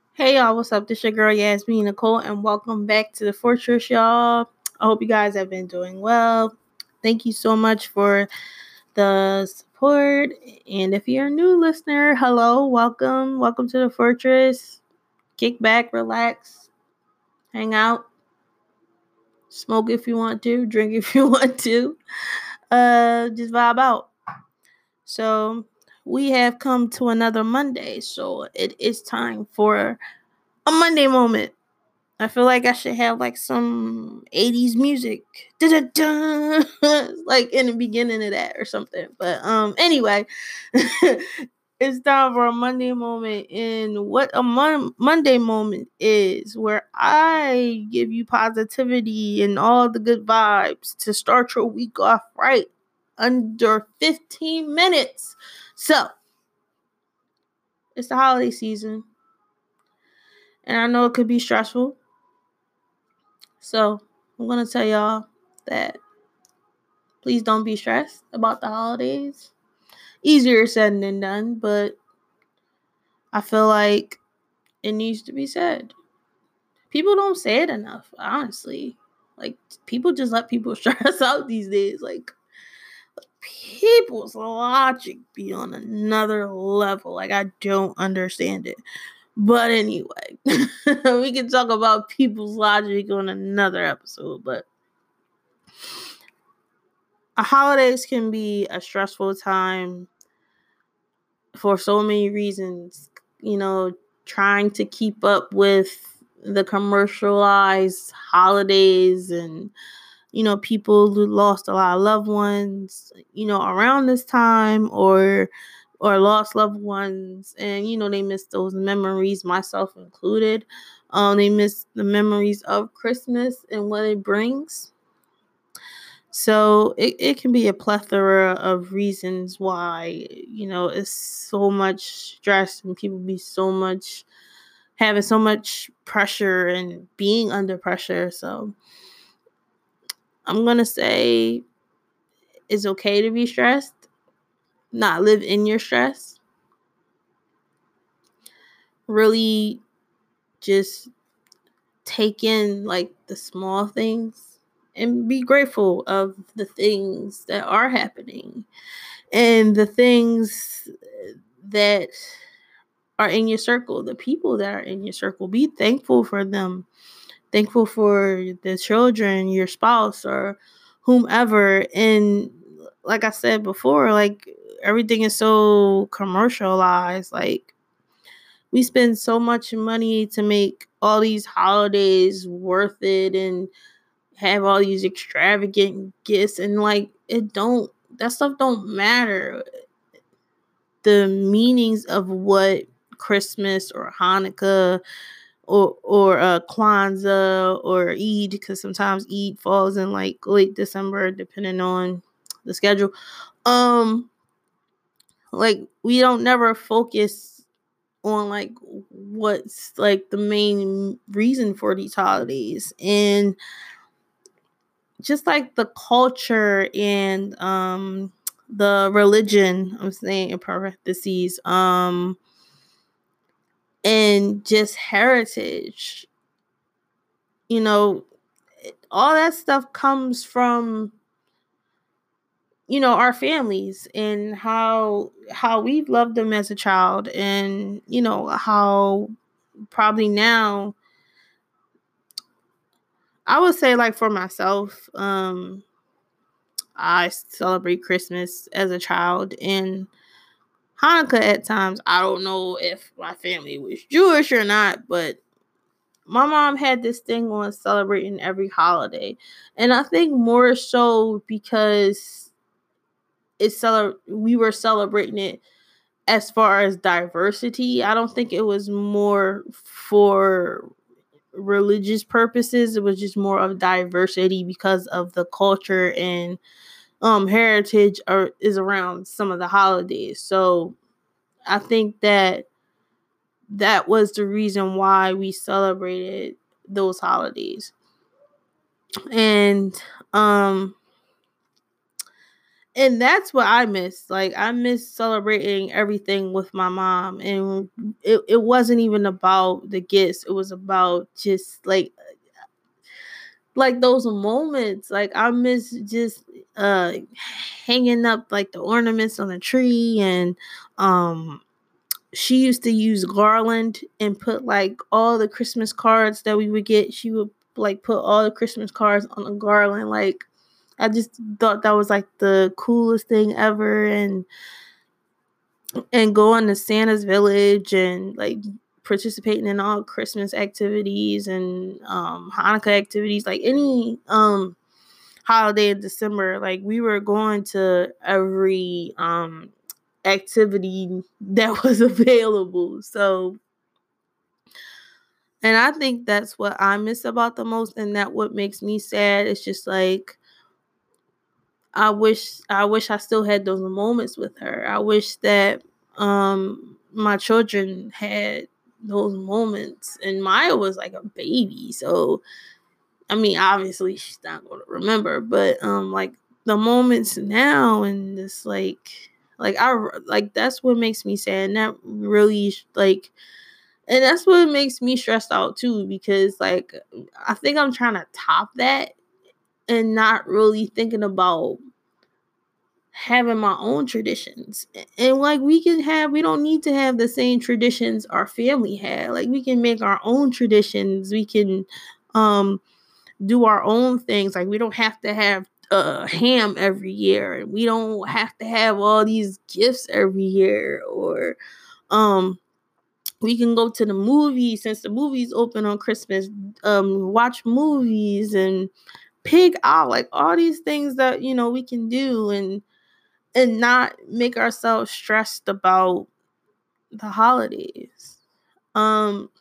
Hey y'all, what's up? This your girl Yasmin Nicole, and welcome back to the Fortress, y'all. I hope you guys have been doing well. Thank you so much for the support. And if you're a new listener, hello, welcome to the Fortress. Kick back, relax, hang out, smoke if you want to, drink if you want to. Just vibe out. So we have come to another Monday, so it is time for a Monday moment. I feel like I should have like some 80s music. Da-da-da! Like in the beginning of that or something. But anyway, it's time for a Monday moment. And what a Monday moment is, where I give you positivity and all the good vibes to start your week off right under 15 minutes. So, it's the holiday season. And I know it could be stressful. So, I'm going to tell y'all that please don't be stressed about the holidays. Easier said than done, but I feel like it needs to be said. People don't say it enough, honestly. Like, people just let people stress out these days. Like, people's logic be on another level. Like, I don't understand it. But anyway, we can talk about people's logic on another episode, but holidays can be a stressful time for so many reasons. Trying to keep up with the commercialized holidays, and people who lost a lot of loved ones around this time, or lost loved ones, and they miss those memories, myself included. They miss the memories of Christmas and what it brings. So it can be a plethora of reasons why, it's so much stress, and people be having so much pressure and being under pressure. So I'm going to say it's okay to be stressed, not live in your stress. Really just take in like the small things and be grateful of the things that are happening. And the things that are in your circle, the people that are in your circle, be thankful for them. Thankful for the children, your spouse, or whomever. And like I said before, like, everything is so commercialized. Like, we spend so much money to make all these holidays worth it and have all these extravagant gifts, and like, that stuff don't matter. The meanings of what Christmas or Hanukkah or Kwanzaa or Eid, because sometimes Eid falls in like late December depending on the schedule. Like, we don't never focus on like what's like the main reason for these holidays, and just like the culture and the religion, I'm saying in parentheses, and just heritage. All that stuff comes from our families, and how we've loved them as a child, and how probably now, I would say, like, for myself, I celebrate Christmas as a child, and Hanukkah at times. I don't know if my family was Jewish or not, but my mom had this thing on celebrating every holiday. And I think more so because we were celebrating it as far as diversity. I don't think it was more for religious purposes. It was just more of diversity because of the culture and heritage is around some of the holidays. So I think that was the reason why we celebrated those holidays. And And that's what I miss. Like, I miss celebrating everything with my mom. And it wasn't even about the gifts. It was about just like those moments. Like, I miss just uh hanging up like the ornaments on the tree. And um she used to use garland and put like all the Christmas cards that we would get. She would like put all the Christmas cards on a garland. Like, I just thought that was like the coolest thing ever. And going to Santa's village and like participating in all Christmas activities and Hanukkah activities, like any holiday in December. Like, we were going to every activity that was available. So, and I think that's what I miss about the most, and that what makes me sad. It's just like, I wish I still had those moments with her. I wish that my children had those moments. And Maya was like a baby, so I mean, obviously she's not going to remember, but like the moments now, and this like I like that's what makes me sad. And that really like, and that's what makes me stressed out too, because like I think I'm trying to top that and not really thinking about having my own traditions. And like we don't need to have the same traditions our family had. Like, we can make our own traditions. We can um do our own things. Like, we don't have to have ham every year, and we don't have to have all these gifts every year. Or um we can go to the movies, since the movies open on Christmas, watch movies and pig out, like all these things that we can do, and not make ourselves stressed about the holidays. Um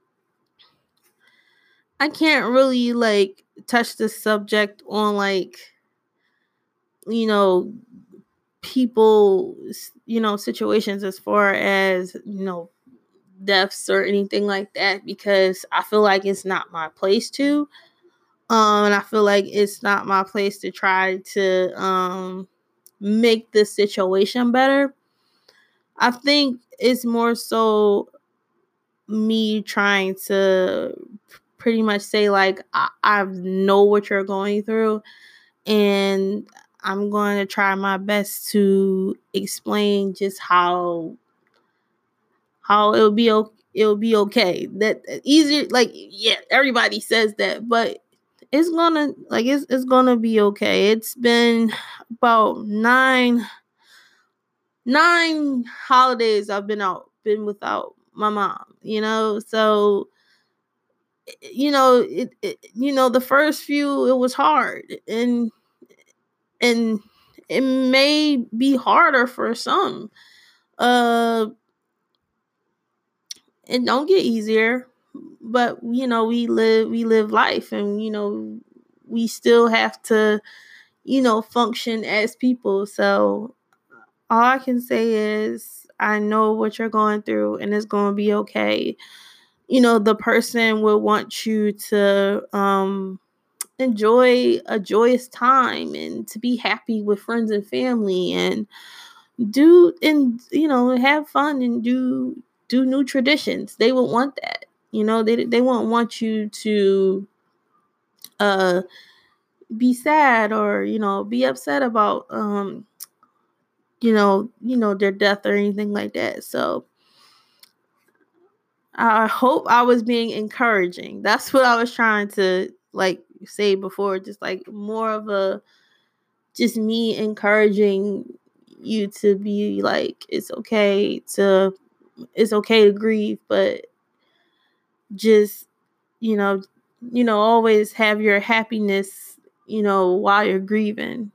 I can't really like touch the subject on like, you know, people, situations as far as, deaths or anything like that, because I feel like it's not my place to. And I feel like it's not my place to try to make the situation better. I think it's more so me trying to pretty much say like, I know what you're going through, and I'm going to try my best to explain just how it'll be okay. That easier, like, yeah, everybody says that, but it's gonna like it's gonna be okay. It's been about nine holidays I've been without my mom, so the first few, it was hard, and it may be harder for some. uh it don't get easier, but we live life, and we still have to function as people. So all I can say is, I know what you're going through, and it's going to be okay. The person will want you to enjoy a joyous time, and to be happy with friends and family, and have fun, and do new traditions. They would want that. They won't want you to uh be sad, or be upset about their death or anything like that. So I hope I was being encouraging. That's what I was trying to like say before, just like more of a just me encouraging you to be like, it's okay to grieve, but just you know always have your happiness while you're grieving.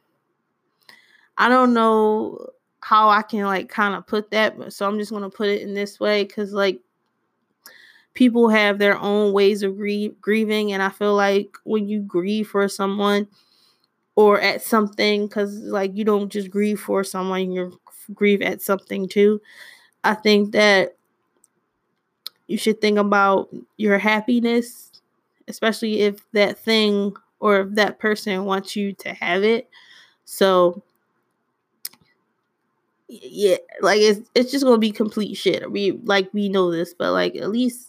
I don't know how I can like kind of put that, so I'm just going to put it in this way, because like people have their own ways of grieving, and I feel like when you grieve for someone or at something, because like you don't just grieve for someone, you grieve at something too. I think that you should think about your happiness, especially if that thing or if that person wants you to have it. So yeah, like it's just gonna be complete shit. We know this, but like at least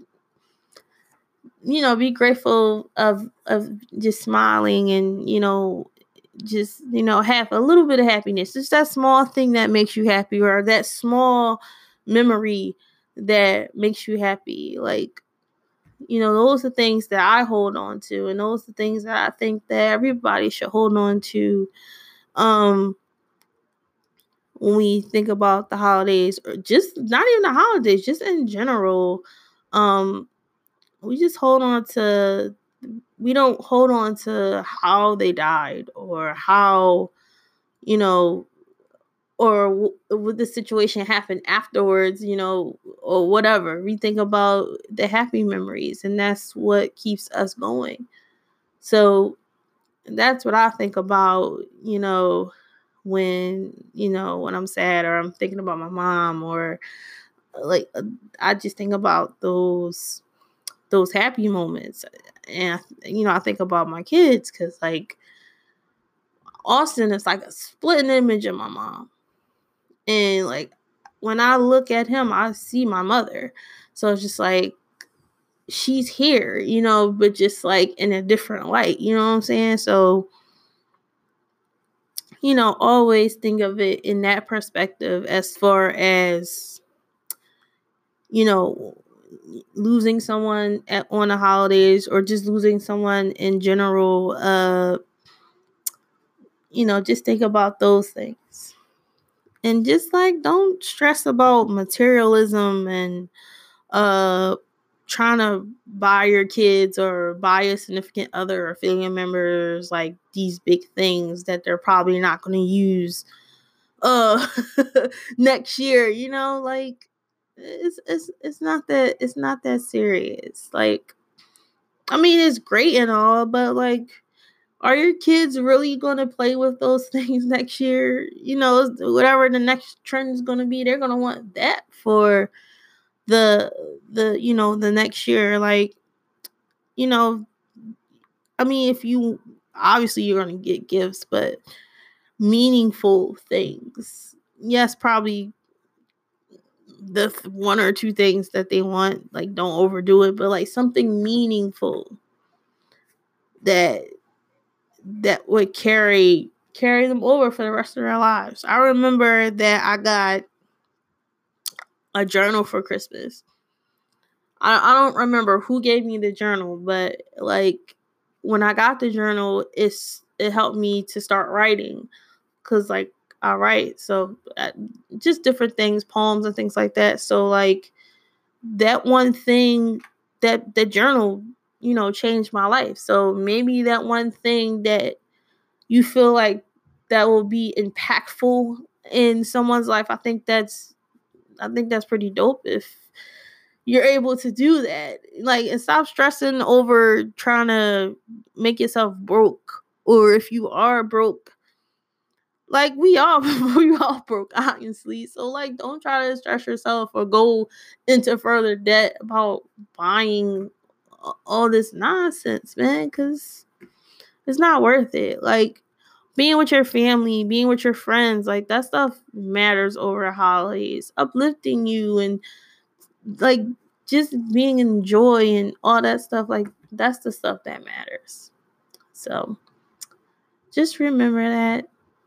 be grateful of just smiling and just have a little bit of happiness. Just that small thing that makes you happy, or that small memory that makes you happy. Like those are things that I hold on to, and those are things that I think that everybody should hold on to. When we think about the holidays, or just not even the holidays, just in general, we just hold on to. We don't hold on to how they died, or how you know or would the situation happen afterwards, or whatever. We think about the happy memories, and that's what keeps us going. So that's what I think about, when I'm sad, or I'm thinking about my mom, or like I just think about those happy moments. And I think about my kids, because like Austin is like a split image of my mom. And like when I look at him, I see my mother. So it's just like she's here, but just like in a different light, you know what I'm saying? So, always think of it in that perspective, as far as, you know, losing someone on the holidays, or just losing someone in general. Just think about those things. And just like don't stress about materialism and uh trying to buy your kids or buy a significant other or family members like these big things that they're probably not going to use uh next year. Like it's not that serious. Like, I mean, it's great and all, but like, are your kids really going to play with those things next year? Whatever the next trend is going to be, they're going to want that for the next year. Like, you know I mean, if you obviously you're going to get gifts, but meaningful things, yes, probably the one or two things that they want, like don't overdo it, but like something meaningful that would carry them over for the rest of their lives. I remember that I got a journal for Christmas. I don't remember who gave me the journal, but like when I got the journal, it helped me to start writing, because like I write, so just different things, poems and things like that. So like that one thing, that the journal, changed my life. So maybe that one thing that you feel like that will be impactful in someone's life, I think that's pretty dope if you're able to do that. Like, and stop stressing over trying to make yourself broke. Or if you are broke, like we all we all broke, honestly. So like don't try to stress yourself or go into further debt about buying all this nonsense, man, because it's not worth it. Like, being with your family, being with your friends, like that stuff matters over holidays. Uplifting you and like just being in joy and all that stuff, like that's the stuff that matters. So just remember that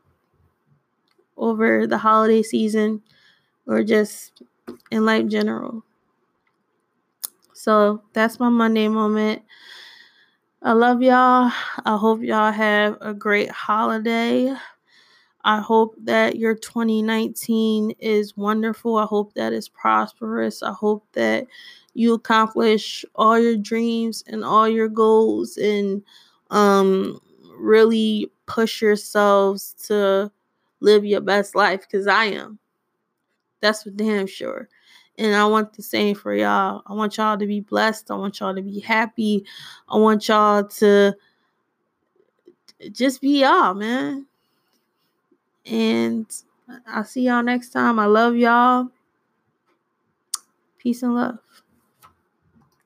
over the holiday season, or just in life general. So that's my Monday moment. I love y'all. I hope y'all have a great holiday. I hope that your 2019 is wonderful. I hope that it's prosperous. I hope that you accomplish all your dreams and all your goals, and really push yourselves to live your best life, because I am. That's for damn sure. And I want the same for y'all. I want y'all to be blessed. I want y'all to be happy. I want y'all to just be y'all, man. And I'll see y'all next time. I love y'all. Peace and love.